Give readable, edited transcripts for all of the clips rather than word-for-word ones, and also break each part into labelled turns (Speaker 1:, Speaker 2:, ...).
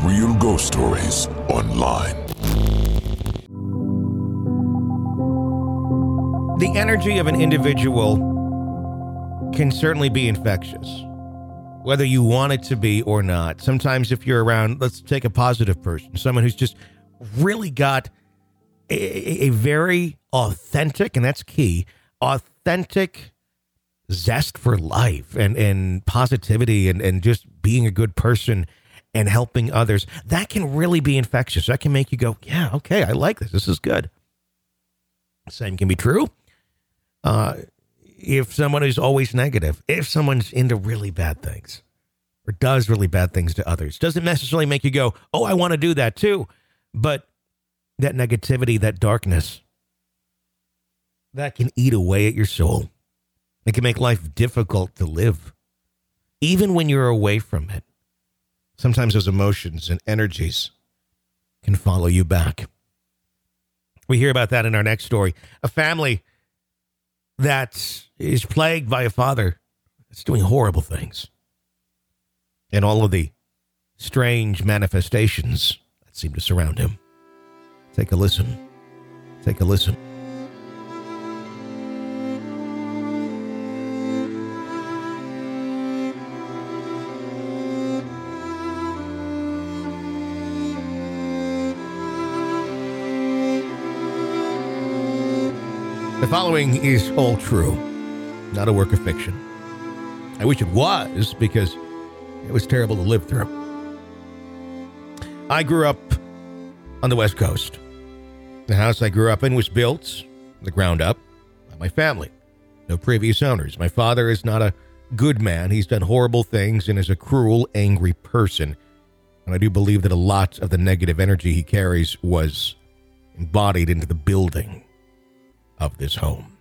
Speaker 1: Real ghost stories online.
Speaker 2: The energy of an individual can certainly be infectious, whether you want it to be or not. Sometimes if you're around, let's take a positive person, someone who's just really got a very authentic, and that's key, authentic zest for life and positivity and just being a good person and helping others. That can really be infectious. That can make you go, yeah, okay, I like this. This is good. Same can be true if someone is always negative, if someone's into really bad things or does really bad things to others. Doesn't necessarily make you go, oh, I want to do that too. But that negativity, that darkness, that can eat away at your soul. It can make life difficult to live, even when you're away from it. Sometimes those emotions and energies can follow you back. We hear about that in our next story. A family that is plagued by a father that's doing horrible things. And all of the strange manifestations that seem to surround him. Take a listen. Take a listen. The following is all true, not a work of fiction. I wish it was, because it was terrible to live through. I grew up on the West Coast. The house I grew up in was built from the ground up by my family. No previous owners. My father is not a good man. He's done horrible things and is a cruel, angry person. And I do believe that a lot of the negative energy he carries was embodied into the building of this home.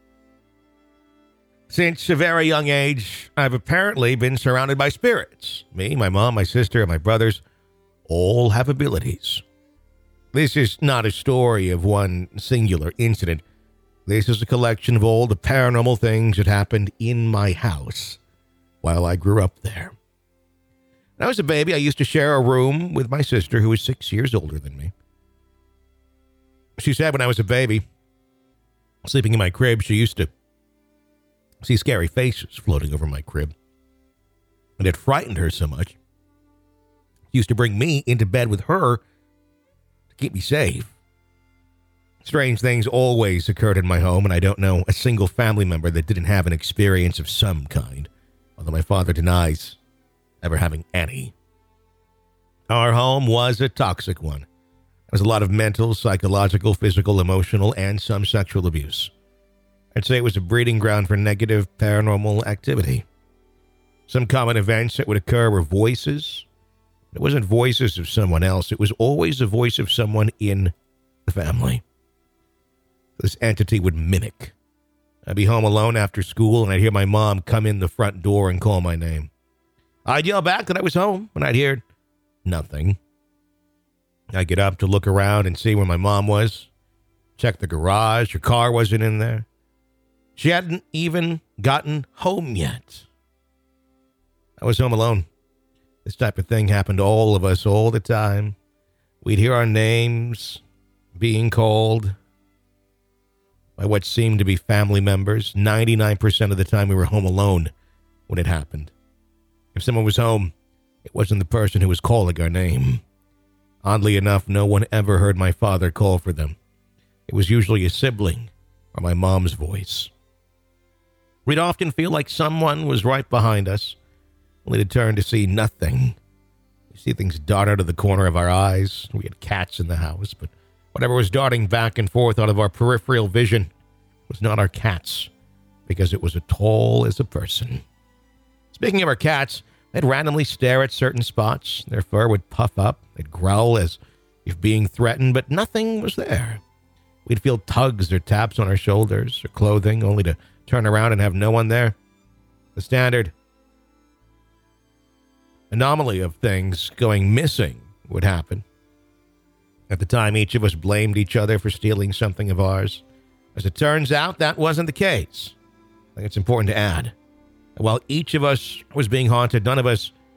Speaker 2: Since a very young age, I've apparently been surrounded by spirits. Me, my mom, my sister, and my brothers all have abilities. This is not a story of one singular incident. This is a collection of all the paranormal things that happened in my house while I grew up there. When I was a baby, I used to share a room with my sister, who was 6 years older than me. She said when I was a baby, sleeping in my crib, she used to see scary faces floating over my crib. And it frightened her so much. She used to bring me into bed with her to keep me safe. Strange things always occurred in my home, and I don't know a single family member that didn't have an experience of some kind, although my father denies ever having any. Our home was a toxic one. There was a lot of mental, psychological, physical, emotional, and some sexual abuse. I'd say it was a breeding ground for negative paranormal activity. Some common events that would occur were voices. It wasn't voices of someone else. It was always the voice of someone in the family. This entity would mimic. I'd be home alone after school, and I'd hear my mom come in the front door and call my name. I'd yell back that I was home, and I'd hear nothing. I'd get up to look around and see where my mom was. Check the garage. Her car wasn't in there. She hadn't even gotten home yet. I was home alone. This type of thing happened to all of us all the time. We'd hear our names being called by what seemed to be family members. 99% of the time we were home alone when it happened. If someone was home, it wasn't the person who was calling our name. Oddly enough, no one ever heard my father call for them. It was usually a sibling or my mom's voice. We'd often feel like someone was right behind us, only to turn to see nothing. We see things dart out of the corner of our eyes. We had cats in the house, but whatever was darting back and forth out of our peripheral vision was not our cats, because it was as tall as a person. Speaking of our cats, they'd randomly stare at certain spots. Their fur would puff up. They'd growl as if being threatened, but nothing was there. We'd feel tugs or taps on our shoulders or clothing, only to turn around and have no one there. The standard anomaly of things going missing would happen. At the time, each of us blamed each other for stealing something of ours. As it turns out, that wasn't the case. I think it's important to add. While each of us was being haunted, none of us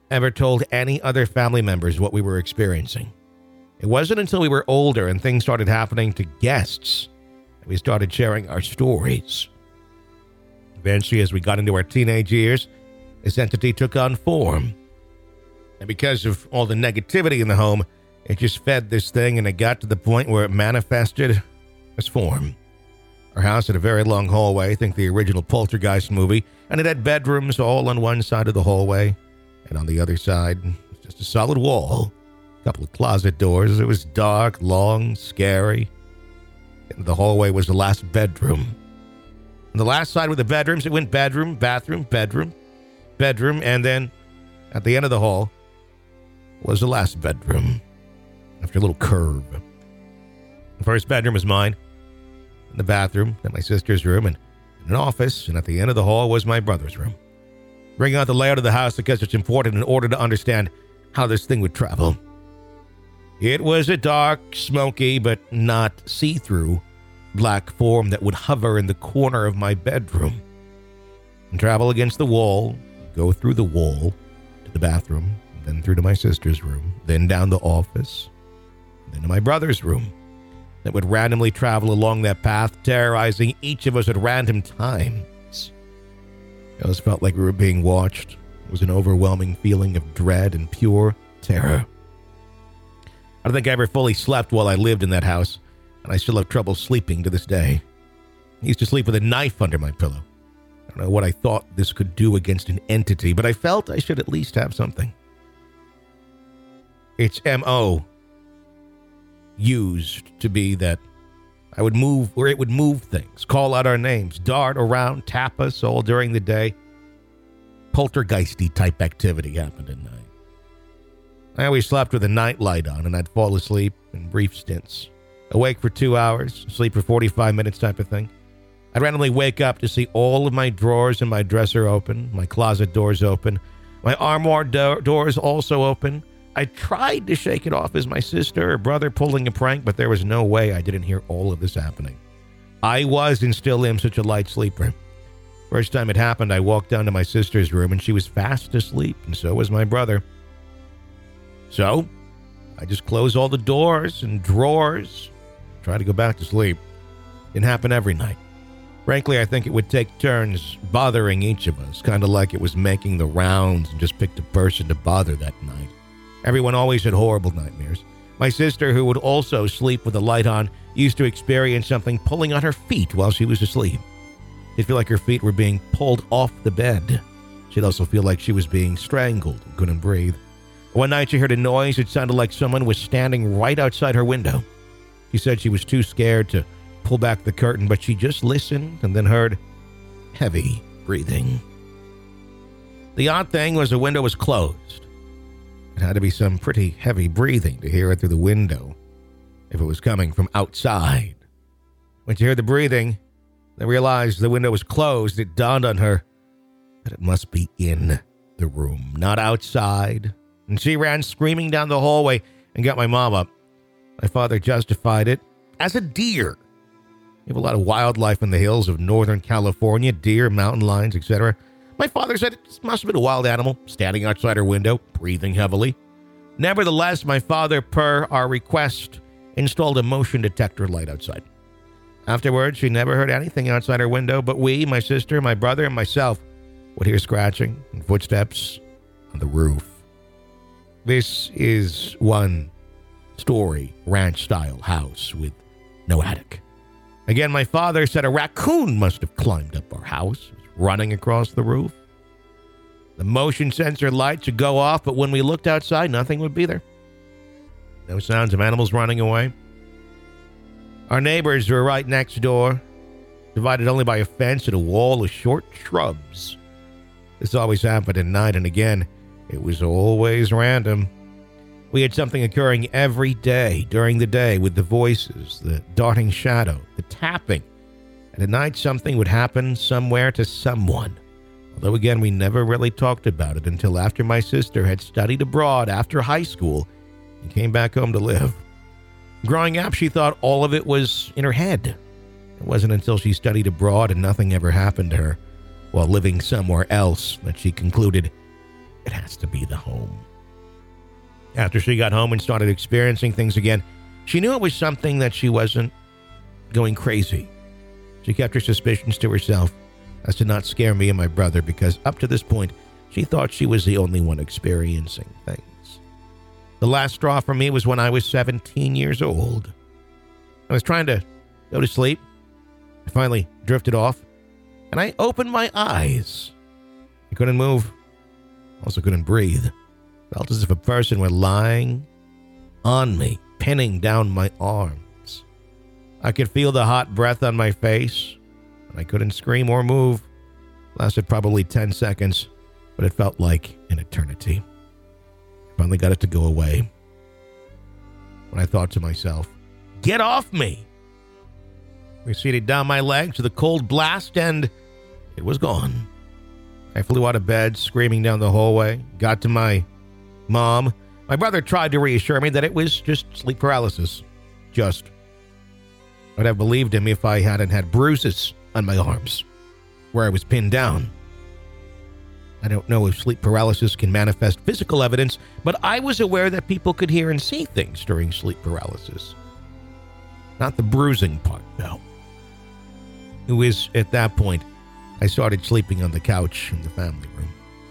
Speaker 2: ever told any other family members what we were experiencing. It wasn't until we were older and things started happening to guests that we started sharing our stories. Eventually, as we got into our teenage years, this entity took on form. And because of all the negativity in the home, it just fed this thing, and it got to the point where it manifested as form. Our house had a very long hallway, think the original Poltergeist movie, and it had bedrooms all on one side of the hallway, and on the other side, just a solid wall, a couple of closet doors. It was dark, long, scary. And the hallway was the last bedroom. On the last side with the bedrooms, it went bedroom, bathroom, bedroom, bedroom, and then at the end of the hall was the last bedroom, after a little curve. The first bedroom was mine, and the bathroom, then my sister's room, and an office, and at the end of the hall was my brother's room. Bringing out the layout of the house because it's important in order to understand how this thing would travel. It was a dark, smoky, but not see-through black form that would hover in the corner of my bedroom and travel against the wall, go through the wall to the bathroom, then through to my sister's room, then down the office, then to my brother's room. That would randomly travel along that path, terrorizing each of us at random times. It always felt like we were being watched. It was an overwhelming feeling of dread and pure terror. I don't think I ever fully slept while I lived in that house, and I still have trouble sleeping to this day. I used to sleep with a knife under my pillow. I don't know what I thought this could do against an entity, but I felt I should at least have something. Its M.O. used to be that I would move, or it would move things, call out our names, dart around, tap us all during the day. Poltergeisty type activity happened at night. I always slept with a night light on, and I'd fall asleep in brief stints. Awake for 2 hours, sleep for 45 minutes type of thing. I'd randomly wake up to see all of my drawers in my dresser open, my closet doors open, my armoire doors also open. I tried to shake it off as my sister or brother pulling a prank, but there was no way I didn't hear all of this happening. I was and still am such a light sleeper. First time it happened, I walked down to my sister's room and she was fast asleep, and so was my brother. So, I just closed all the doors and drawers, try to go back to sleep. Didn't happen every night. Frankly, I think it would take turns bothering each of us, kind of like it was making the rounds and just picked a person to bother that night. Everyone always had horrible nightmares. My sister, who would also sleep with the light on, used to experience something pulling on her feet while she was asleep. She'd feel like her feet were being pulled off the bed. She'd also feel like she was being strangled and couldn't breathe. One night she heard a noise. It sounded like someone was standing right outside her window. She said she was too scared to pull back the curtain, but she just listened and then heard heavy breathing. The odd thing was the window was closed. It had to be some pretty heavy breathing to hear it through the window if it was coming from outside. When she heard the breathing, then realized the window was closed, it dawned on her that it must be in the room, not outside. And she ran screaming down the hallway and got my mom up. My father justified it as a deer. We have a lot of wildlife in the hills of Northern California, deer, mountain lions, etc. My father said it must have been a wild animal standing outside her window, breathing heavily. Nevertheless, my father, per our request, installed a motion detector light outside. Afterwards, she never heard anything outside her window, but we, my sister, my brother, and myself would hear scratching and footsteps on the roof. This is one-story ranch-style house with no attic. Again, my father said a raccoon must have climbed up our house, running across the roof. The motion sensor light should go off, but when we looked outside, nothing would be there. No sounds of animals running away. Our neighbors were right next door, divided only by a fence and a wall of short shrubs. This always happened at night, and again, it was always random. We had something occurring every day during the day with the voices, the darting shadow, the tapping. And at night, something would happen somewhere to someone. Although, again, we never really talked about it until after my sister had studied abroad after high school and came back home to live. Growing up, she thought all of it was in her head. It wasn't until she studied abroad and nothing ever happened to her while living somewhere else that she concluded it has to be the home. After she got home and started experiencing things again, she knew it was something, that she wasn't going crazy. She kept her suspicions to herself as to not scare me and my brother, because up to this point, she thought she was the only one experiencing things. The last straw for me was when I was 17 years old. I was trying to go to sleep. I finally drifted off, and I opened my eyes. I couldn't move. Also couldn't breathe. Felt as if a person were lying on me, pinning down my arms. I could feel the hot breath on my face, and I couldn't scream or move. Lasted probably 10 seconds, but it felt like an eternity. I finally got it to go away. When I thought to myself, "Get off me!" Receded down my legs with a cold blast, and it was gone. I flew out of bed, screaming down the hallway, got to my mom. My brother tried to reassure me that it was just sleep paralysis. Just. I'd have believed him if I hadn't had bruises on my arms where I was pinned down. I don't know if sleep paralysis can manifest physical evidence, but I was aware that people could hear and see things during sleep paralysis. Not the bruising part, though. It was at that point I started sleeping on the couch in the family room.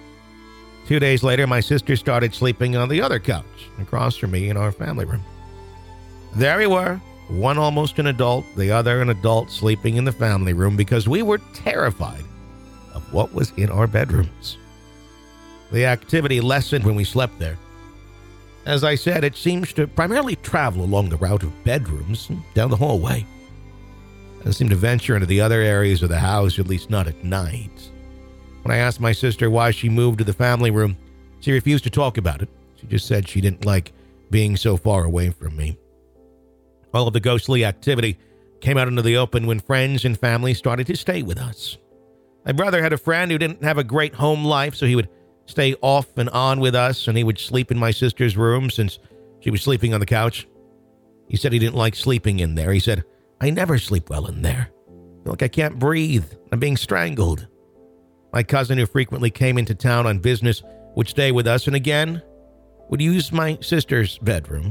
Speaker 2: 2 days later, my sister started sleeping on the other couch across from me in our family room. There we were, one almost an adult, the other an adult, sleeping in the family room because we were terrified of what was in our bedrooms. The activity lessened when we slept there. As I said, it seems to primarily travel along the route of bedrooms and down the hallway. It doesn't seem to venture into the other areas of the house, at least not at night. When I asked my sister why she moved to the family room, she refused to talk about it. She just said she didn't like being so far away from me. All of the ghostly activity came out into the open when friends and family started to stay with us. My brother had a friend who didn't have a great home life, so he would stay off and on with us, and he would sleep in my sister's room since she was sleeping on the couch. He said he didn't like sleeping in there. He said, "I never sleep well in there. I feel like I can't breathe. I'm being strangled." My cousin, who frequently came into town on business, would stay with us and again would use my sister's bedroom.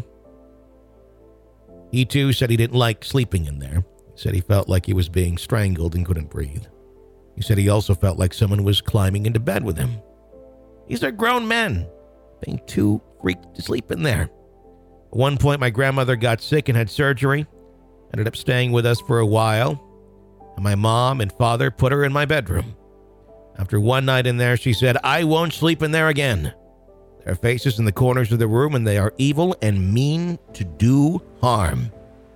Speaker 2: He too said he didn't like sleeping in there. He said he felt like he was being strangled and couldn't breathe. He said he also felt like someone was climbing into bed with him. These are grown men being too freaked to sleep in there. At one point, my grandmother got sick and had surgery, ended up staying with us for a while, and my mom and father put her in my bedroom. After one night in there, she said, "I won't sleep in there again. There are faces in the corners of the room, and they are evil and mean to do harm."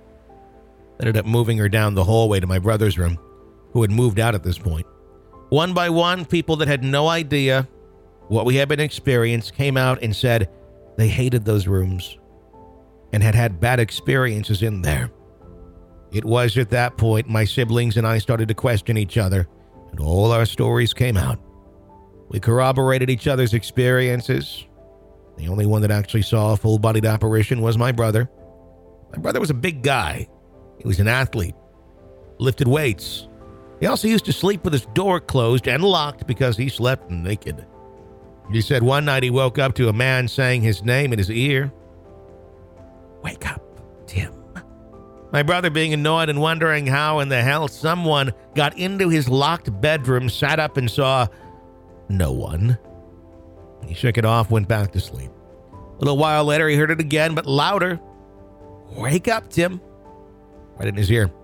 Speaker 2: Ended up moving her down the hallway to my brother's room, who had moved out at this point. One by one, people that had no idea what we had been experiencing came out and said they hated those rooms and had had bad experiences in there. It was at that point my siblings and I started to question each other, and all our stories came out. We corroborated each other's experiences. The only one that actually saw a full-bodied apparition was my brother. My brother was a big guy. He was an athlete, lifted weights. He also used to sleep with his door closed and locked because he slept naked. He said one night he woke up to a man saying his name in his ear. "Wake up, Tim." My brother, being annoyed and wondering how in the hell someone got into his locked bedroom, sat up and saw no one. He shook it off, went back to sleep. A little while later, he heard it again, but louder. "Wake up, Tim." Right in his ear.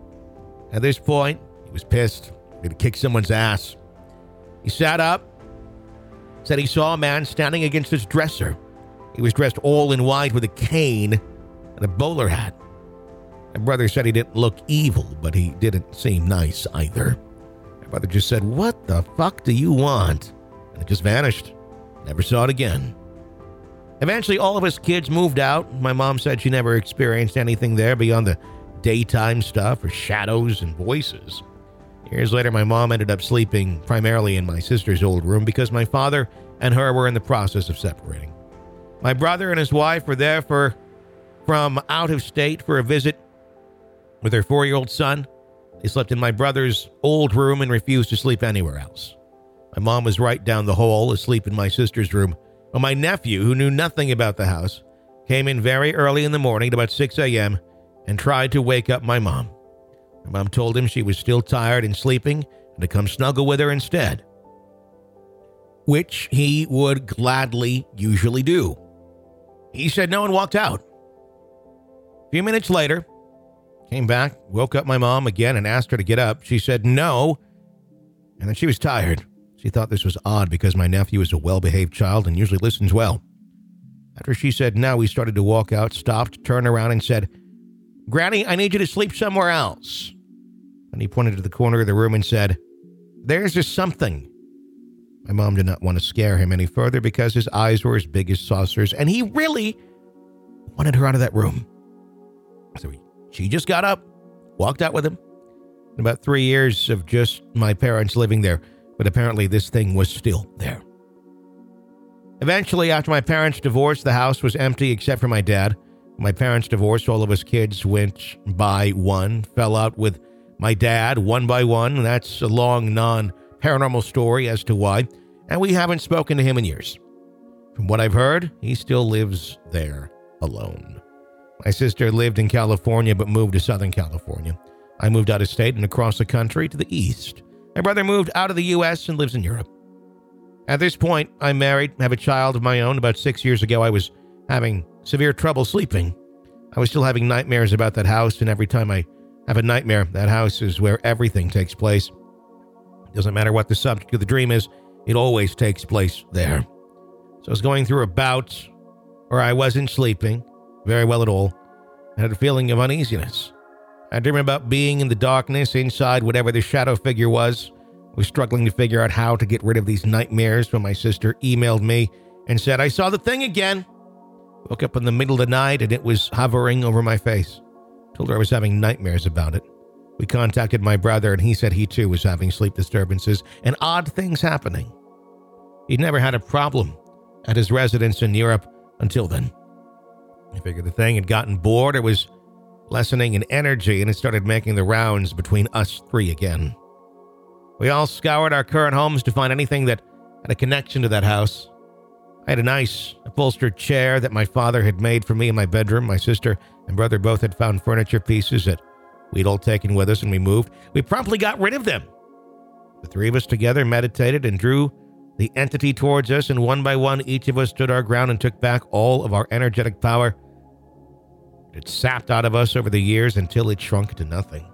Speaker 2: At this point, he was pissed. He had kicked someone's ass. He sat up, said he saw a man standing against his dresser. He was dressed all in white with a cane and a bowler hat. My brother said he didn't look evil, but he didn't seem nice either. My brother just said, "What the fuck do you want?" And it just vanished. Never saw it again. Eventually, all of us kids moved out. My mom said she never experienced anything there beyond the daytime stuff or shadows and voices. Years later, my mom ended up sleeping primarily in my sister's old room because my father and her were in the process of separating. My brother and his wife were there from out of state for a visit with their 4-year-old son. They slept in my brother's old room and refused to sleep anywhere else. My mom was right down the hall, asleep in my sister's room. Well, my nephew, who knew nothing about the house, came in very early in the morning at about 6 a.m. and tried to wake up my mom. My mom told him she was still tired and sleeping and to come snuggle with her instead, which he would gladly usually do. He said no and walked out. A few minutes later, came back, woke up my mom again and asked her to get up. She said no, and then she was tired. She thought this was odd because my nephew is a well-behaved child and usually listens well. After she said no, he started to walk out, stopped, turned around and said, "Granny, I need you to sleep somewhere else." And he pointed to the corner of the room and said, "There's just something." My mom did not want to scare him any further because his eyes were as big as saucers, and he really wanted her out of that room. So she just got up, walked out with him. In about 3 years of just my parents living there, but apparently this thing was still there. Eventually, after my parents divorced, the house was empty except for my dad. My parents divorced, all of us kids went by one, fell out with my dad one by one. That's a long, non-paranormal story as to why, and we haven't spoken to him in years. From what I've heard, he still lives there alone. My sister lived in California but moved to Southern California. I moved out of state and across the country to the east. My brother moved out of the U.S. and lives in Europe. At this point, I'm married, have a child of my own. About 6 years ago, I was having severe trouble sleeping. I was still having nightmares about that house, and every time I have a nightmare, that house is where everything takes place. Doesn't matter what the subject of the dream is, it always takes place there. So I was going through a bout where I wasn't sleeping very well at all. I had a feeling of uneasiness. I dreamed about being in the darkness inside whatever the shadow figure was. I was struggling to figure out how to get rid of these nightmares when my sister emailed me and said, "I saw the thing again." Woke up in the middle of the night and it was hovering over my face. Told her I was having nightmares about it. We contacted my brother and he said he too was having sleep disturbances and odd things happening. He'd never had a problem at his residence in Europe until then. I figured the thing had gotten bored. It was lessening in energy and it started making the rounds between us three again. We all scoured our current homes to find anything that had a connection to that house. I had a nice upholstered chair that my father had made for me in my bedroom. My sister and brother both had found furniture pieces that we'd all taken with us when we moved. We promptly got rid of them. The three of us together meditated and drew the entity towards us, and one by one, each of us stood our ground and took back all of our energetic power. It sapped out of us over the years until it shrunk to nothing.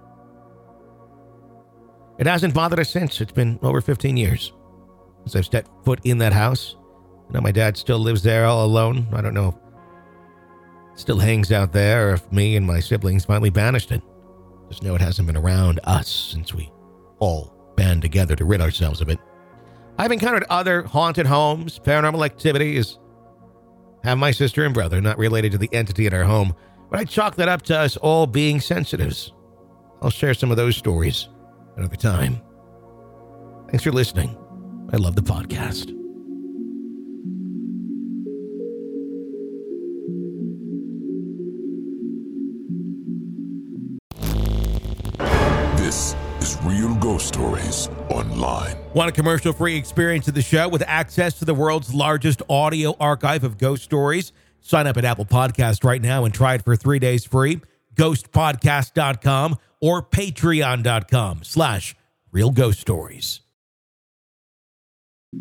Speaker 2: It hasn't bothered us since. It's been over 15 years since I've stepped foot in that house. You know, my dad still lives there all alone. I don't know if it still hangs out there or if me and my siblings finally banished it. Just know it hasn't been around us since we all band together to rid ourselves of it. I've encountered other haunted homes, paranormal activities. Have my sister and brother, not related to the entity in our home, but I chalk that up to us all being sensitives. I'll share some of those stories another time. Thanks for listening. I love the podcast.
Speaker 1: This is Real Ghost Stories Online.
Speaker 2: Want a commercial-free experience of the show with access to the world's largest audio archive of ghost stories? Sign up at Apple Podcast right now and try it for 3 days free. Ghostpodcast.com or patreon.com/realghoststories.